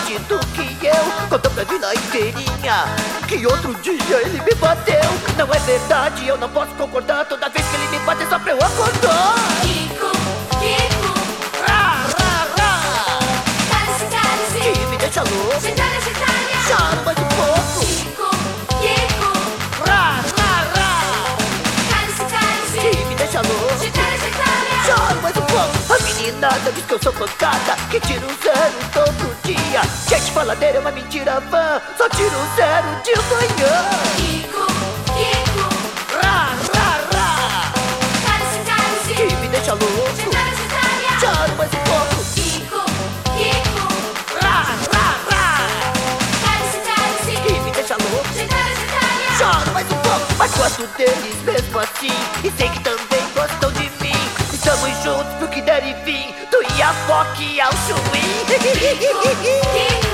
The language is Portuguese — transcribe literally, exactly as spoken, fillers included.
forte do que eu. Contou pra vila inteirinha que outro dia ele me bateu. Não é verdade, eu não posso concordar. Toda vez que ele me bate é só pra eu acordar. Kiko, Kiko, Rá, rá, rá. cálice, cálice, Que me deixa louco. gentalha, gentalha. Choro mais um pouco. Kiko, Kiko, Rá, rá, rá. cálice, cálice, Que me deixa louco. gentalha, gentalha. Choro mais um pouco. A meninada diz que eu sou pancada, que tiro um zero todo dia. Gente faladeira é uma mentira vã, só tiro um zero de manhã. Kiko, Kiko, Rá, rá, rá. cálice, cálice, Que me deixa louco. gentalha, gentalha. Choro mais um pouco. Kiko, Kiko, Rá, rá, rá. cálice, cálice, Que me deixa louco. gentalha, gentalha. Choro mais um pouco, mas gosto deles mesmo assim. E sei que também gostam de mim. Estamos juntos pro que der e vir. Tu e a Foque ao Chuí. Kiko,